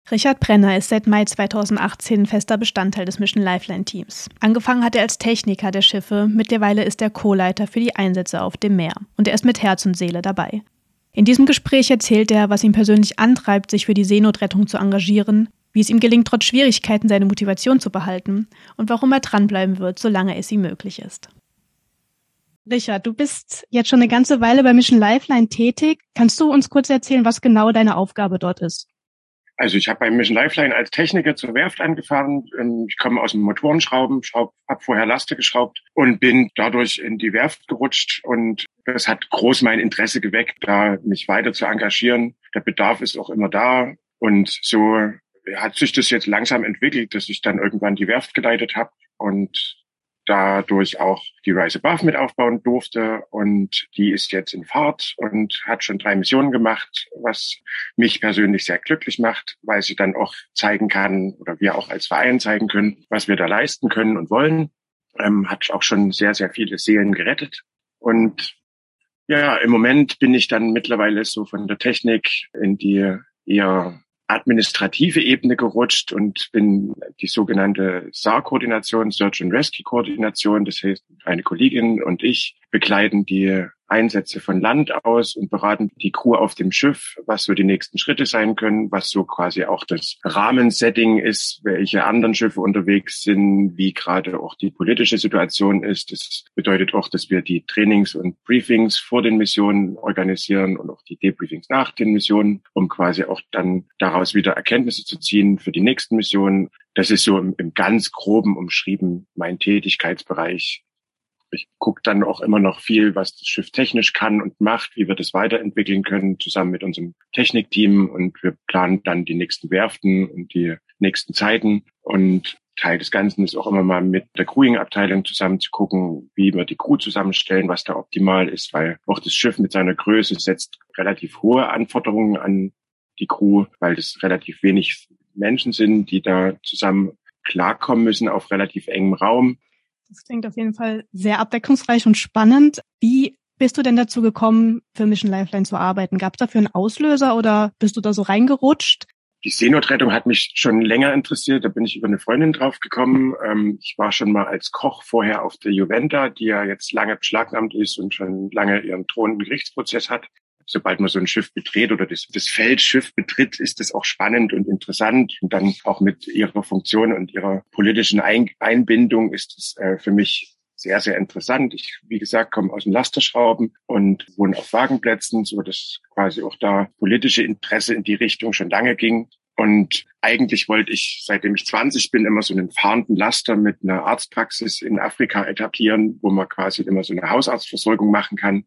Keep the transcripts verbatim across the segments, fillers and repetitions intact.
Richard Brenner ist seit Mai zweitausendachtzehn fester Bestandteil des Mission Lifeline-Teams. Angefangen hat er als Techniker der Schiffe, mittlerweile ist er Co-Leiter für die Einsätze auf dem Meer. Und er ist mit Herz und Seele dabei. In diesem Gespräch erzählt er, was ihn persönlich antreibt, sich für die Seenotrettung zu engagieren, wie es ihm gelingt, trotz Schwierigkeiten seine Motivation zu behalten und warum er dranbleiben wird, solange es ihm möglich ist. Richard, du bist jetzt schon eine ganze Weile bei Mission Lifeline tätig. Kannst du uns kurz erzählen, was genau deine Aufgabe dort ist? Also ich habe bei Mission Lifeline als Techniker zur Werft angefangen. Ich komme aus dem Motorenschrauben, habe vorher Laster geschraubt und bin dadurch in die Werft gerutscht. Und das hat groß mein Interesse geweckt, da mich weiter zu engagieren. Der Bedarf ist auch immer da. Und so hat sich das jetzt langsam entwickelt, dass ich dann irgendwann die Werft geleitet habe und dadurch auch die Rise Above mit aufbauen durfte, und die ist jetzt in Fahrt und hat schon drei Missionen gemacht, was mich persönlich sehr glücklich macht, weil sie dann auch zeigen kann, oder wir auch als Verein zeigen können, was wir da leisten können und wollen. Ähm, hat auch schon sehr, sehr viele Seelen gerettet. Und ja, im Moment bin ich dann mittlerweile so von der Technik in die eher administrative Ebene gerutscht und bin die sogenannte S A R-Koordination, Search and Rescue Koordination. Das heißt, eine Kollegin und ich begleiten die Einsätze von Land aus und beraten die Crew auf dem Schiff, was so die nächsten Schritte sein können, was so quasi auch das Rahmensetting ist, welche anderen Schiffe unterwegs sind, wie gerade auch die politische Situation ist. Das bedeutet auch, dass wir die Trainings und Briefings vor den Missionen organisieren und auch die Debriefings nach den Missionen, um quasi auch dann daraus wieder Erkenntnisse zu ziehen für die nächsten Missionen. Das ist so im, im ganz Groben umschrieben mein Tätigkeitsbereich. Ich gucke dann auch immer noch viel, was das Schiff technisch kann und macht, wie wir das weiterentwickeln können, zusammen mit unserem Technikteam. Und wir planen dann die nächsten Werften und die nächsten Zeiten. Und Teil des Ganzen ist auch immer mal mit der Crewing-Abteilung zusammen zu gucken, wie wir die Crew zusammenstellen, was da optimal ist, weil auch das Schiff mit seiner Größe setzt relativ hohe Anforderungen an die Crew, weil es relativ wenig Menschen sind, die da zusammen klarkommen müssen auf relativ engem Raum. Das klingt auf jeden Fall sehr abwechslungsreich und spannend. Wie bist du denn dazu gekommen, für Mission Lifeline zu arbeiten? Gab es dafür einen Auslöser oder bist du da so reingerutscht? Die Seenotrettung hat mich schon länger interessiert. Da bin ich über eine Freundin drauf gekommen. Ich war schon mal als Koch vorher auf der Juventa, die ja jetzt lange beschlagnahmt ist und schon lange ihren drohenden Gerichtsprozess hat. Sobald man so ein Schiff betritt oder das, das Feldschiff betritt, ist das auch spannend und interessant. Und dann auch mit ihrer Funktion und ihrer politischen Ein- Einbindung ist es äh, für mich sehr, sehr interessant. Ich, wie gesagt, komme aus dem Lasterschrauben und wohne auf Wagenplätzen, so dass quasi auch da politische Interesse in die Richtung schon lange ging. Und eigentlich wollte ich, seitdem ich zwanzig bin, immer so einen fahrenden Laster mit einer Arztpraxis in Afrika etablieren, wo man quasi immer so eine Hausarztversorgung machen kann.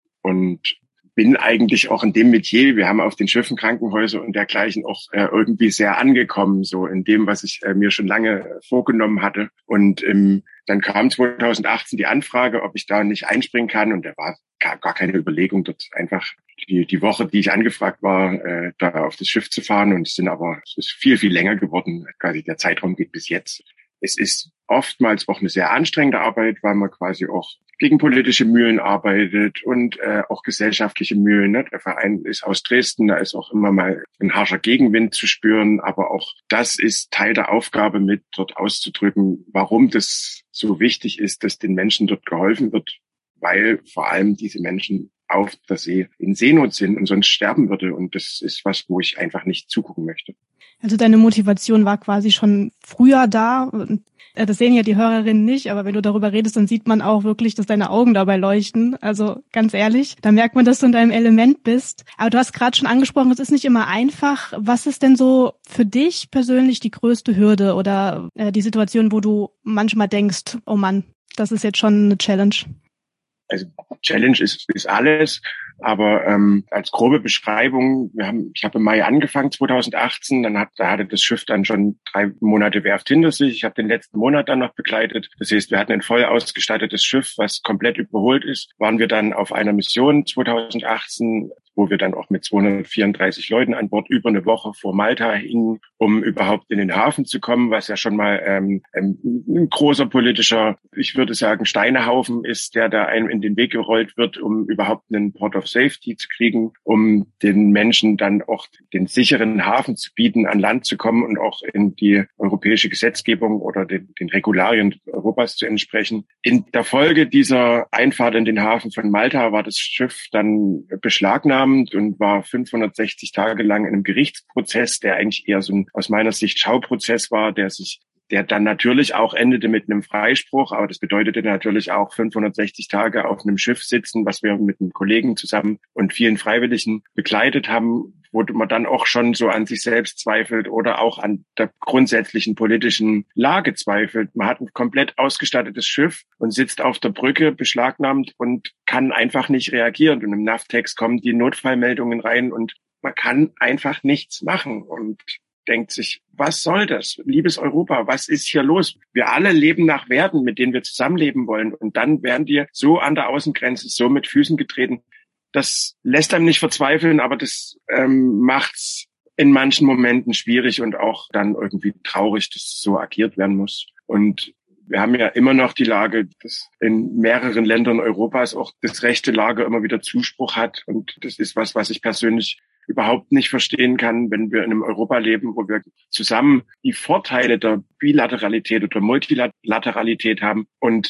Und bin eigentlich auch in dem Metier, wir haben auf den Schiffen Krankenhäuser und dergleichen auch äh, irgendwie sehr angekommen, so in dem, was ich äh, mir schon lange äh, vorgenommen hatte. Und ähm, dann kam zweitausendachtzehn die Anfrage, ob ich da nicht einspringen kann, und da war gar, gar keine Überlegung, dort einfach die, die Woche, die ich angefragt war, äh, da auf das Schiff zu fahren. Und es sind aber, es ist viel, viel länger geworden. Quasi der Zeitraum geht bis jetzt. Es ist oftmals auch eine sehr anstrengende Arbeit, weil man quasi auch gegen politische Mühlen arbeitet und äh, auch gesellschaftliche Mühlen. Ne? Der Verein ist aus Dresden, da ist auch immer mal ein harscher Gegenwind zu spüren, aber auch das ist Teil der Aufgabe, mit dort auszudrücken, warum das so wichtig ist, dass den Menschen dort geholfen wird, weil vor allem diese Menschen auf der See in Seenot sind und sonst sterben würde, und das ist was, wo ich einfach nicht zugucken möchte. Also deine Motivation war quasi schon früher da. Das sehen ja die Hörerinnen nicht, aber wenn du darüber redest, dann sieht man auch wirklich, dass deine Augen dabei leuchten. Also ganz ehrlich, da merkt man, dass du in deinem Element bist. Aber du hast gerade schon angesprochen, es ist nicht immer einfach. Was ist denn so für dich persönlich die größte Hürde oder äh, die Situation, wo du manchmal denkst, oh Mann, das ist jetzt schon eine Challenge? Also Challenge ist, ist alles, aber ähm, als grobe Beschreibung, wir haben, ich habe im Mai angefangen zweitausendachtzehn, dann hat, da hatte das Schiff dann schon drei Monate Werft hinter sich. Ich habe den letzten Monat dann noch begleitet. Das heißt, wir hatten ein voll ausgestattetes Schiff, was komplett überholt ist. Waren wir dann auf einer Mission zweitausendachtzehn, wo wir dann auch mit zweihundertvierunddreißig Leuten an Bord über eine Woche vor Malta hingen um überhaupt in den Hafen zu kommen, was ja schon mal ähm, ein großer politischer, ich würde sagen, Steinehaufen ist, der da einem in den Weg gerollt wird, um überhaupt einen Port of Safety zu kriegen, um den Menschen dann auch den sicheren Hafen zu bieten, an Land zu kommen und auch in die europäische Gesetzgebung oder den, den Regularien Europas zu entsprechen. In der Folge dieser Einfahrt in den Hafen von Malta war das Schiff dann beschlagnahmt und war fünfhundertsechzig Tage lang in einem Gerichtsprozess, der eigentlich eher so ein aus meiner Sicht Schauprozess war, der sich, der dann natürlich auch endete mit einem Freispruch, aber das bedeutete natürlich auch fünfhundertsechzig Tage auf einem Schiff sitzen, was wir mit einem Kollegen zusammen und vielen Freiwilligen begleitet haben, wo man dann auch schon so an sich selbst zweifelt oder auch an der grundsätzlichen politischen Lage zweifelt. Man hat ein komplett ausgestattetes Schiff und sitzt auf der Brücke beschlagnahmt und kann einfach nicht reagieren. Und im N A V-Text kommen die Notfallmeldungen rein und man kann einfach nichts machen und denkt sich, was soll das? Liebes Europa, was ist hier los? Wir alle leben nach Werten, mit denen wir zusammenleben wollen. Und dann werden die so an der Außengrenze, so mit Füßen getreten. Das lässt einem nicht verzweifeln, aber das ähm, macht's in manchen Momenten schwierig und auch dann irgendwie traurig, dass so agiert werden muss. Und wir haben ja immer noch die Lage, dass in mehreren Ländern Europas auch das rechte Lager immer wieder Zuspruch hat. Und das ist was, was ich persönlich überhaupt nicht verstehen kann, wenn wir in einem Europa leben, wo wir zusammen die Vorteile der Bilateralität oder Multilateralität haben und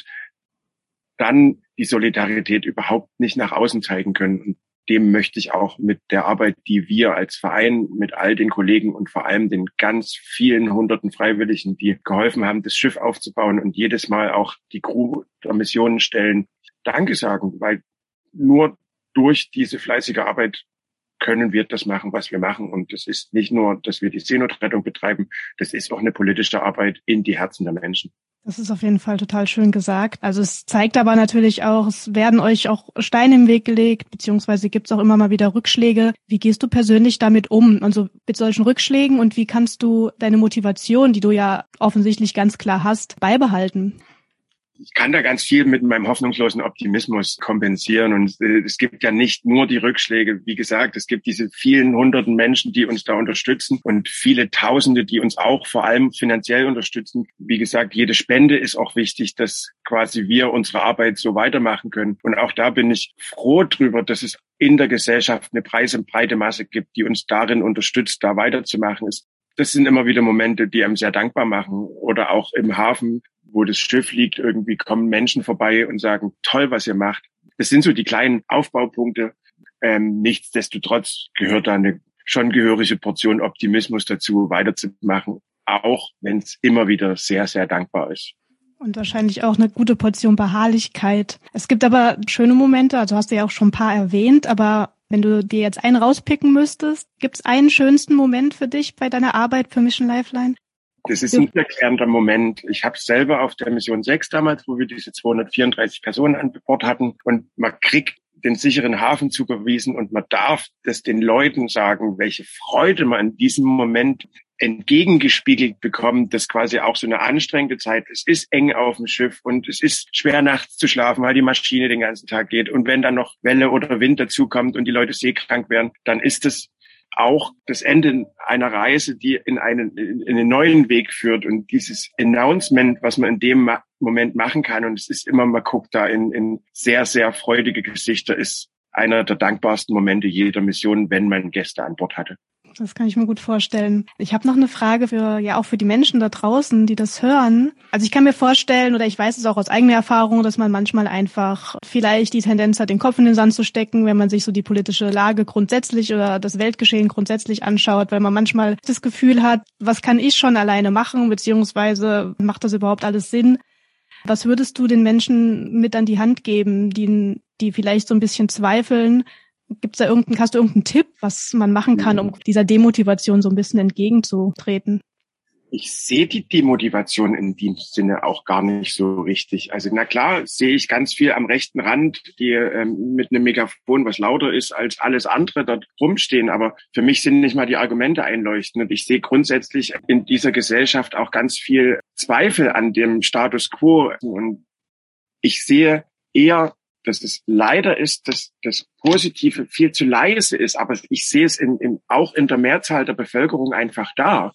dann die Solidarität überhaupt nicht nach außen zeigen können. Und dem möchte ich auch mit der Arbeit, die wir als Verein mit all den Kollegen und vor allem den ganz vielen hunderten Freiwilligen, die geholfen haben, das Schiff aufzubauen und jedes Mal auch die Crew der Missionen stellen, Danke sagen, weil nur durch diese fleißige Arbeit können wir das machen, was wir machen. Und das ist nicht nur, dass wir die Seenotrettung betreiben, das ist auch eine politische Arbeit in die Herzen der Menschen. Das ist auf jeden Fall total schön gesagt. Also es zeigt aber natürlich auch, es werden euch auch Steine im Weg gelegt, beziehungsweise gibt es auch immer mal wieder Rückschläge. Wie gehst du persönlich damit um, also mit solchen Rückschlägen, und wie kannst du deine Motivation, die du ja offensichtlich ganz klar hast, beibehalten? Ich kann da ganz viel mit meinem hoffnungslosen Optimismus kompensieren. Und äh, es gibt ja nicht nur die Rückschläge. Wie gesagt, es gibt diese vielen hunderten Menschen, die uns da unterstützen und viele Tausende, die uns auch vor allem finanziell unterstützen. Wie gesagt, jede Spende ist auch wichtig, dass quasi wir unsere Arbeit so weitermachen können. Und auch da bin ich froh drüber, dass es in der Gesellschaft eine breite, breite Masse gibt, die uns darin unterstützt, da weiterzumachen. Das sind immer wieder Momente, die einem sehr dankbar machen. Oder auch im Hafen, wo das Schiff liegt, irgendwie kommen Menschen vorbei und sagen, toll, was ihr macht. Das sind so die kleinen Aufbaupunkte. Ähm, nichtsdestotrotz gehört da eine schon gehörige Portion Optimismus dazu, weiterzumachen, auch wenn es immer wieder sehr, sehr dankbar ist. Und wahrscheinlich auch eine gute Portion Beharrlichkeit. Es gibt aber schöne Momente, also hast du ja auch schon ein paar erwähnt, aber wenn du dir jetzt einen rauspicken müsstest, gibt es einen schönsten Moment für dich bei deiner Arbeit für Mission Lifeline? Das ist ein wiederkehrender Moment. Ich habe es selber auf der Mission sechs damals, wo wir diese zweihundertvierunddreißig Personen an Bord hatten, und man kriegt den sicheren Hafen zugewiesen und man darf das den Leuten sagen, welche Freude man in diesem Moment entgegengespiegelt bekommt, dass quasi auch so eine anstrengende Zeit, es ist eng auf dem Schiff und es ist schwer nachts zu schlafen, weil die Maschine den ganzen Tag geht, und wenn dann noch Welle oder Wind dazukommt und die Leute seekrank werden, dann ist es auch das Ende einer Reise, die in einen, in einen neuen Weg führt, und dieses Announcement, was man in dem Moment machen kann, und es ist immer, man guckt da in, in sehr, sehr freudige Gesichter, ist einer der dankbarsten Momente jeder Mission, wenn man Gäste an Bord hatte. Das kann ich mir gut vorstellen. Ich habe noch eine Frage für, ja, auch für die Menschen da draußen, die das hören. Also ich kann mir vorstellen, oder ich weiß es auch aus eigener Erfahrung, dass man manchmal einfach vielleicht die Tendenz hat, den Kopf in den Sand zu stecken, wenn man sich so die politische Lage grundsätzlich oder das Weltgeschehen grundsätzlich anschaut, weil man manchmal das Gefühl hat, was kann ich schon alleine machen, beziehungsweise macht das überhaupt alles Sinn? Was würdest du den Menschen mit an die Hand geben, die, die vielleicht so ein bisschen zweifeln? Gibt's da irgendeinen, hast du irgendeinen Tipp, was man machen kann, um dieser Demotivation so ein bisschen entgegenzutreten? Ich sehe die Demotivation in dem Sinne auch gar nicht so richtig. Also na klar sehe ich ganz viel am rechten Rand, die ähm, mit einem Megafon, was lauter ist als alles andere, dort rumstehen. Aber für mich sind nicht mal die Argumente einleuchtend. Und ich sehe grundsätzlich in dieser Gesellschaft auch ganz viel Zweifel an dem Status quo. Und ich sehe eher, dass es leider ist, dass das Positive viel zu leise ist. Aber ich sehe es in, in, auch in der Mehrzahl der Bevölkerung einfach da.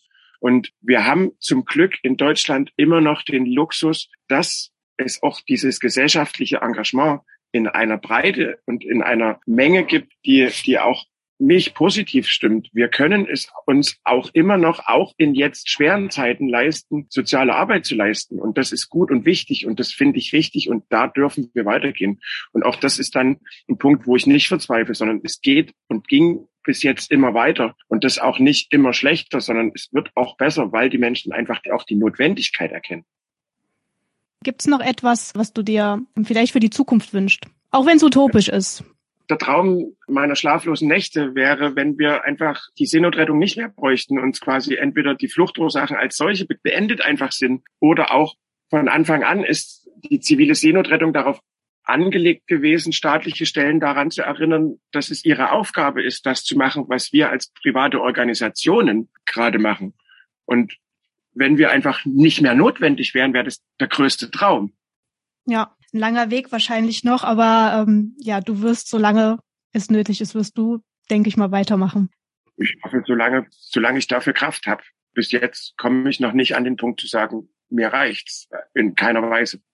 Und wir haben zum Glück in Deutschland immer noch den Luxus, dass es auch dieses gesellschaftliche Engagement in einer Breite und in einer Menge gibt, die, die auch mich positiv stimmt. Wir können es uns auch immer noch, auch in jetzt schweren Zeiten leisten, soziale Arbeit zu leisten. Und das ist gut und wichtig und das finde ich richtig und da dürfen wir weitergehen. Und auch das ist dann ein Punkt, wo ich nicht verzweifle, sondern es geht und ging bis jetzt immer weiter und das auch nicht immer schlechter, sondern es wird auch besser, weil die Menschen einfach auch die Notwendigkeit erkennen. Gibt's noch etwas, was du dir vielleicht für die Zukunft wünschst? Auch wenn es utopisch ist. Der Traum meiner schlaflosen Nächte wäre, wenn wir einfach die Seenotrettung nicht mehr bräuchten und quasi entweder die Fluchtursachen als solche beendet einfach sind oder auch von Anfang an ist die zivile Seenotrettung darauf angelegt gewesen, staatliche Stellen daran zu erinnern, dass es ihre Aufgabe ist, das zu machen, was wir als private Organisationen gerade machen. Und wenn wir einfach nicht mehr notwendig wären, wäre das der größte Traum. Ja, ein langer Weg wahrscheinlich noch, aber ähm, ja, du wirst, solange es nötig ist, wirst du, denke ich mal, weitermachen. Ich hoffe, solange, solange ich dafür Kraft habe. Bis jetzt komme ich noch nicht an den Punkt zu sagen, mir reicht's. In keiner Weise.